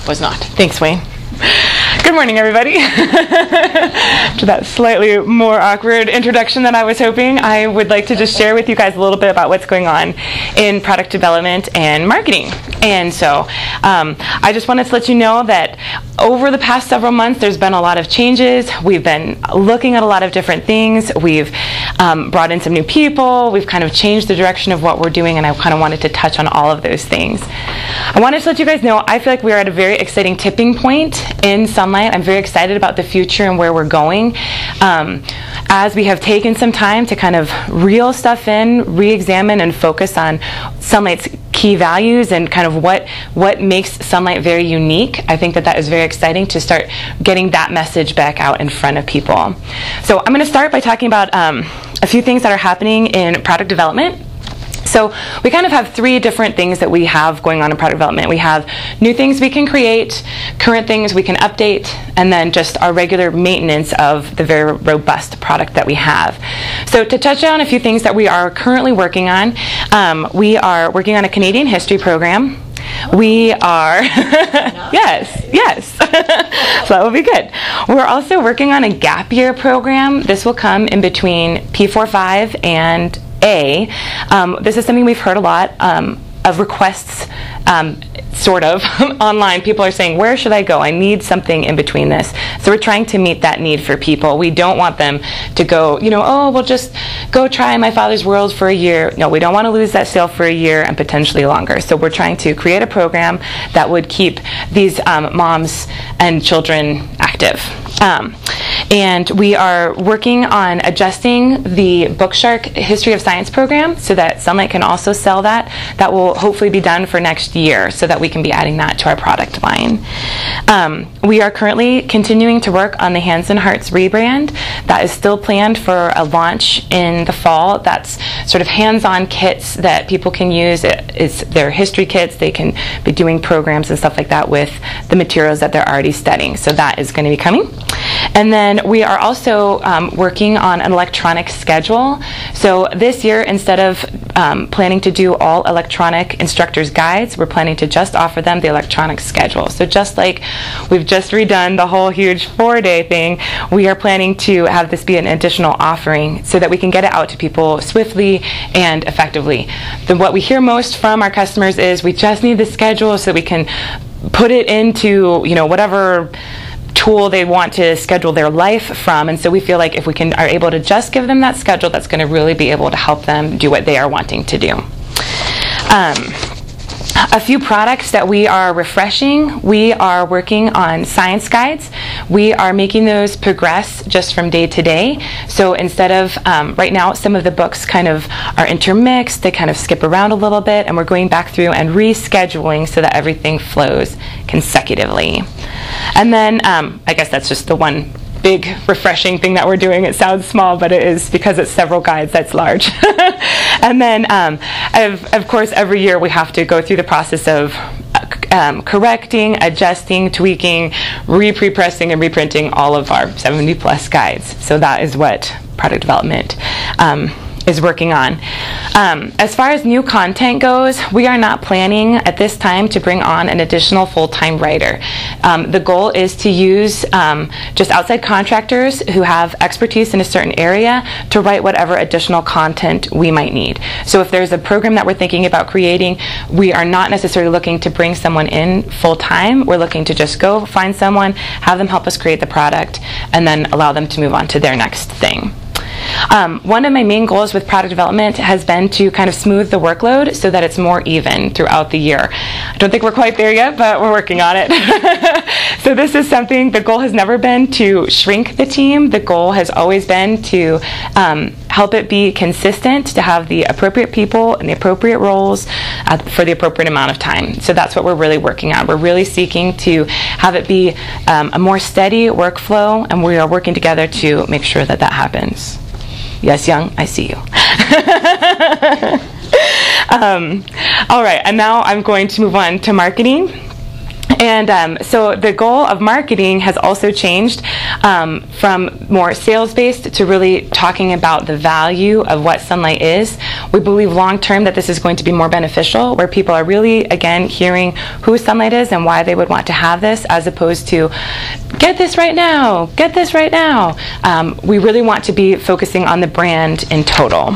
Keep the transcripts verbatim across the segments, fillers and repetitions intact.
Was not. Thanks, Wayne. Good morning, everybody. To that slightly more awkward introduction than I was hoping, I would like to just share with you guys a little bit about what's going on in product development and marketing. And so um, I just wanted to let you know that over the past several months, there's been a lot of changes. We've been looking at a lot of different things. We've um, brought in some new people. We've kind of changed the direction of what we're doing, and I kind of wanted to touch on all of those things. I wanted to let you guys know I feel like we're at a very exciting tipping point in Sunlight. I'm very excited about the future and where we're going. Um, as we have taken some time to kind of reel stuff in, re-examine and focus on Sunlight's key values and kind of what what makes Sunlight very unique, I think that that is very exciting to start getting that message back out in front of people. So I'm going to start by talking about um, a few things that are happening in product development. So we kind of have three different things that we have going on in product development. We have new things we can create, current things we can update, and then just our regular maintenance of the very robust product that we have. So to touch on a few things that we are currently working on, um, we are working on a Canadian history program. We are, yes, yes, so that will be good. We're also working on a gap year program. This will come in between P forty-five and A. Um, this is something we've heard a lot um, of requests, um, sort of, online. People are saying, where should I go? I need something in between this. So we're trying to meet that need for people. We don't want them to go, you know, oh, well, just go try My Father's World for a year. No, we don't want to lose that sale for a year and potentially longer. So we're trying to create a program that would keep these um, moms and children active. Um, and we are working on adjusting the Bookshark History of Science program so that Sunlight can also sell that. That will hopefully be done for next year so that we can be adding that to our product line. Um, we are currentally continuing to work on the Hands and Hearts rebrand. That is still planned for a launch in the fall. That's sort of hands-on kits that people can use. It, it's their history kits. They can be doing programs and stuff like that with the materials that they're already studying. So that is going to be coming. And then we are also um, working on an electronic schedule. So this year, instead of um, planning to do all electronic instructors' guides, we're planning to just offer them the electronic schedule. So just like we've just redone the whole huge four-day thing, we are planning to have this be an additional offering so that we can get it out to people swiftly and effectively. Then what we hear most from our customers is we just need the schedule so that we can put it into, you know, whatever tool they want to schedule their life from, and so we feel like if we can are able to just give them that schedule, that's going to really be able to help them do what they are wanting to do. Um, A few products that we are refreshing. We are working on science guides. We are making those progress just from day to day. So instead of, um, right now, some of the books kind of are intermixed. They kind of skip around a little bit, and we're going back through and rescheduling so that everything flows consecutively. And then, um, I guess that's just the one big refreshing thing that we're doing. It sounds small, but it is because it's several guides that's large. And then um, of, of course every year we have to go through the process of um, correcting, adjusting, tweaking, re-prepressing and reprinting all of our seventy plus guides. So that is what product development um, is working on. Um, as far as new content goes, we are not planning at this time to bring on an additional full-time writer. Um, the goal is to use um, just outside contractors who have expertise in a certain area to write whatever additional content we might need. So if there's a program that we're thinking about creating, we are not necessarily looking to bring someone in full-time. We're looking to just go find someone, have them help us create the product, and then allow them to move on to their next thing. Um, one of my main goals with product development has been to kind of smooth the workload so that it's more even throughout the year. I don't think we're quite there yet, but we're working on it. So this is something, the goal has never been to shrink the team. The goal has always been to um, help it be consistent, to have the appropriate people and the appropriate roles uh, for the appropriate amount of time. So that's what we're really working on. We're really seeking to have it be um, a more steady workflow, and we are working together to make sure that that happens. Yes, Young, I see you. um, all right, and now I'm going to move on to marketing. And um, so the goal of marketing has also changed um, from more sales-based to really talking about the value of what Sunlight is. We believe long-term that this is going to be more beneficial, where people are really, again, hearing who Sunlight is and why they would want to have this, as opposed to, get this right now, get this right now. Um, we really want to be focusing on the brand in total.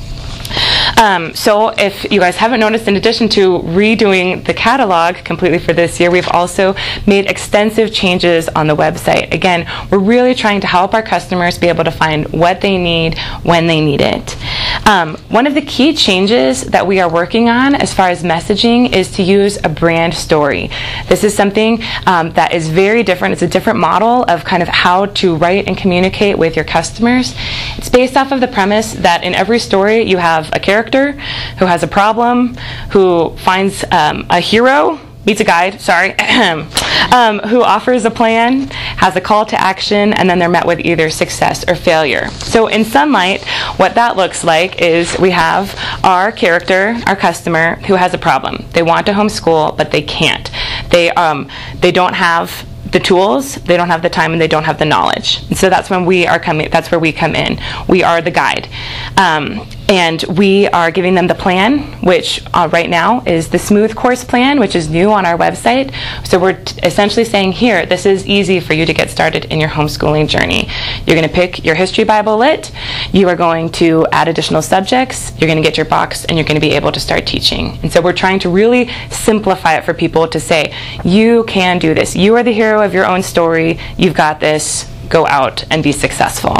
Um, so if you guys haven't noticed, in addition to redoing the catalog completely for this year, we've also made extensive changes on the website. Again, we're really trying to help our customers be able to find what they need when they need it. Um, one of the key changes that we are working on as far as messaging is to use a brand story. This is something um, that is very different. It's a different model of kind of how to write and communicate with your customers. It's based off of the premise that in every story you have a character who has a problem, who finds um, a hero, meets a guide, sorry, um, who offers a plan, has a call to action, and then they're met with either success or failure. So in Sunlight, what that looks like is we have our character, our customer, who has a problem. They want to homeschool, but they can't. They, um, they don't have the tools, they don't have the time, and they don't have the knowledge. And so that's when we are coming, that's where we come in. We are the guide. Um, and we are giving them the plan, which uh, right now is the Smooth Course plan, which is new on our website. So we're t- essentially saying, here, this is easy for you to get started in your homeschooling journey. You're going to pick your History Bible Lit, you are going to add additional subjects, you're going to get your box, and you're going to be able to start teaching. And so we're trying to really simplify it for people to say, you can do this. You are the hero of your own story. You've got this. Go out and be successful.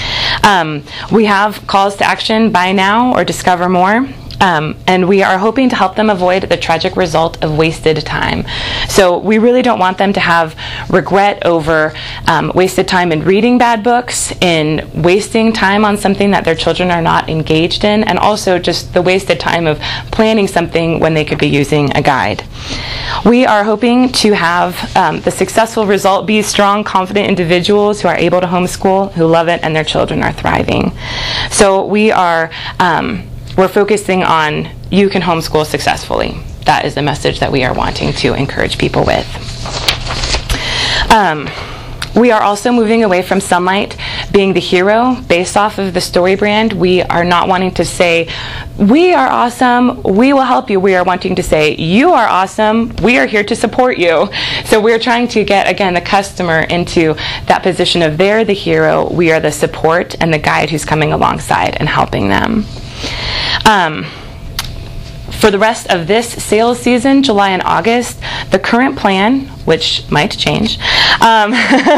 Um, we have calls to action, buy now or discover more. Um, and we are hoping to help them avoid the tragic result of wasted time. So we really don't want them to have regret over um, wasted time in reading bad books, in wasting time on something that their children are not engaged in, and also just the wasted time of planning something when they could be using a guide. We are hoping to have um, the successful result be strong, confident individuals who are able to homeschool, who love it, and their children are thriving. So we are um, we're focusing on you can homeschool successfully. That is the message that we are wanting to encourage people with. Um, We are also moving away from Sunlight being the hero based off of the story brand. We are not wanting to say, we are awesome, we will help you. We are wanting to say, you are awesome, we are here to support you. So we're trying to get, again, the customer into that position of they're the hero, we are the support and the guide who's coming alongside and helping them. Um, For the rest of this sales season, July and August, the current plan, which might change, um,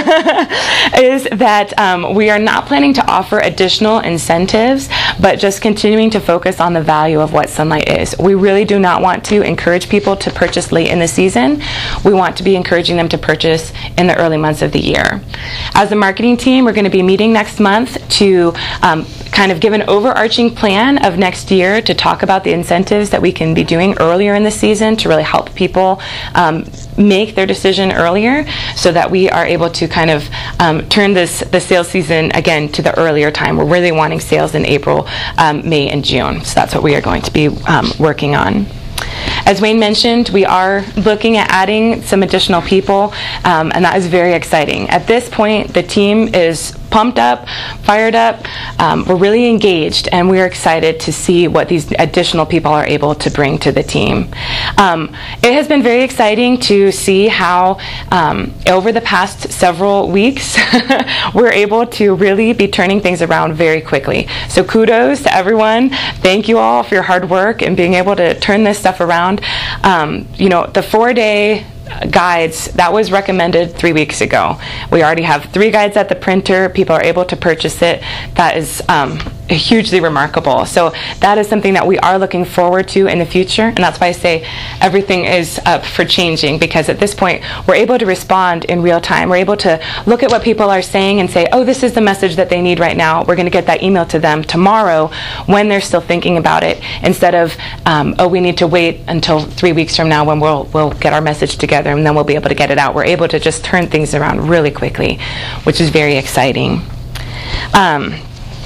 is that um, we are not planning to offer additional incentives, but just continuing to focus on the value of what Sunlight is. We really do not want to encourage people to purchase late in the season. We want to be encouraging them to purchase in the early months of the year. As a marketing team, we're going to be meeting next month to um, kind of give an overarching plan of next year to talk about the incentives that we can be doing earlier in the season to really help people um, make their decision earlier, so that we are able to kind of um, turn this the sales season again to the earlier time. We're really wanting sales in April, um, May, and June. So that's what we are going to be um, working on. As Wayne mentioned, we are looking at adding some additional people, um, and that is very exciting. At this point, the team is pumped up, fired up. Um, we're really engaged, and we're excited to see what these additional people are able to bring to the team. Um, it has been very exciting to see how um, over the past several weeks we're able to really be turning things around very quickly. So kudos to everyone. Thank you all for your hard work and being able to turn this stuff around. Um, you know, the four-day guides, that was recommended three weeks ago. We already have three guides at the printer. People are able to purchase it. That is um, hugely remarkable. So that is something that we are looking forward to in the future, and that's why I say everything is up for changing, because at this point we're able to respond in real time. We're able to look at what people are saying and say, oh, this is the message that they need right now. We're going to get that email to them tomorrow when they're still thinking about it, instead of um, oh, we need to wait until three weeks from now when we'll we'll get our message together and then we'll be able to get it out. We're able to just turn things around really quickly, which is very exciting. Um,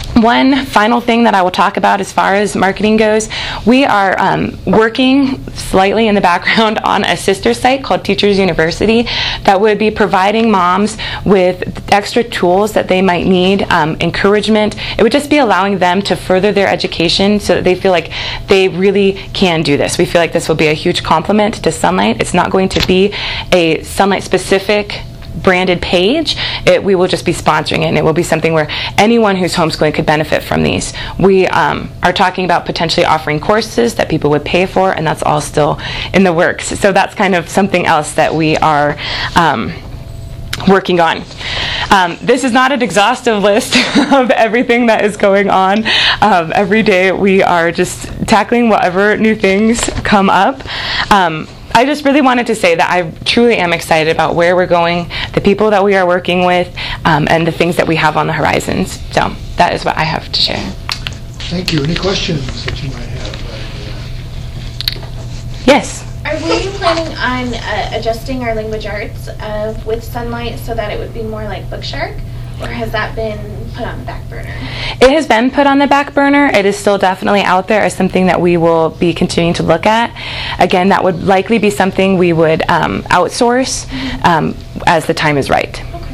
One final thing that I will talk about as far as marketing goes, we are um, working slightly in the background on a sister site called Teachers University that would be providing moms with extra tools that they might need, um, encouragement. It would just be allowing them to further their education so that they feel like they really can do this. We feel like this will be a huge compliment to Sunlight. It's not going to be a Sunlight-specific branded page. It, we will just be sponsoring it, and it will be something where anyone who's homeschooling could benefit from these. We um, are talking about potentially offering courses that people would pay for, and that's all still in the works. So that's kind of something else that we are um, working on. Um, this is not an exhaustive list of everything that is going on. Um, every day we are just tackling whatever new things come up. Um, I just really wanted to say that I truly am excited about where we're going, the people that we are working with, um, and the things that we have on the horizons. So that is what I have to share. Thank you. Any questions that you might have? Yes. Are we planning on uh, adjusting our language arts uh, with Sunlight so that it would be more like Bookshark? Or has that been put on the back burner? It has been put on the back burner. It is still definitely out there as something that we will be continuing to look at. Again, that would likely be something we would um, outsource mm-hmm. um, as the time is right. Okay.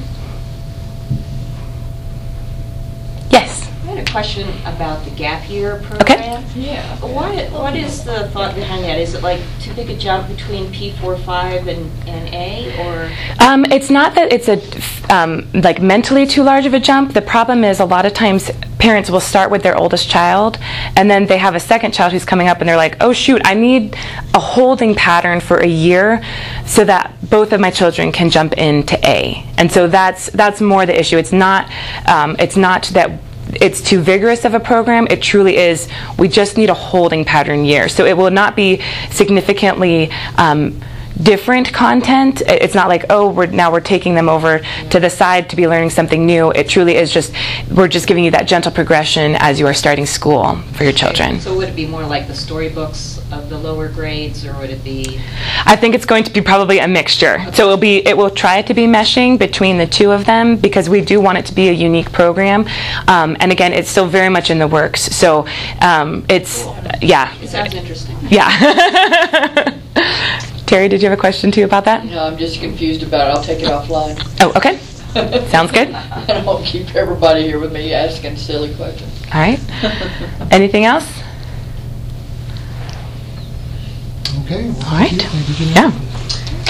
Yes? I had a question about the gap year program. Okay. Yeah. What, what is the thought behind that? Is it like too big a jump between P four five and, and A, or? Um, it's not that it's a um, like mentally too large of a jump. The problem is a lot of times parents will start with their oldest child, and then they have a second child who's coming up, and they're like, oh shoot, I need a holding pattern for a year so that both of my children can jump into A. And so that's that's more the issue. It's not um, it's not that it's too vigorous of a program. It truly is, we just need a holding pattern year. So it will not be significantly um, different content. It's not like, oh, we're now we're taking them over to the side to be learning something new. It truly is just, we're just giving you that gentle progression as you are starting school for your children. So would it be more like the storybooks of the lower grades, or would it be? I think it's going to be probably a mixture. Okay. So it will be, it will try to be meshing between the two of them because we do want it to be a unique program. Um, and again, it's still very much in the works. So um, it's, Cool. yeah. It sounds interesting. Yeah. Terry, did you have a question too about that? No, I'm just confused about it. I'll take it offline. Oh, okay. Sounds good. I don't keep everybody here with me asking silly questions. All right. Anything else? Okay. Well, All right. thank you. Thank you, Janelle. Yeah.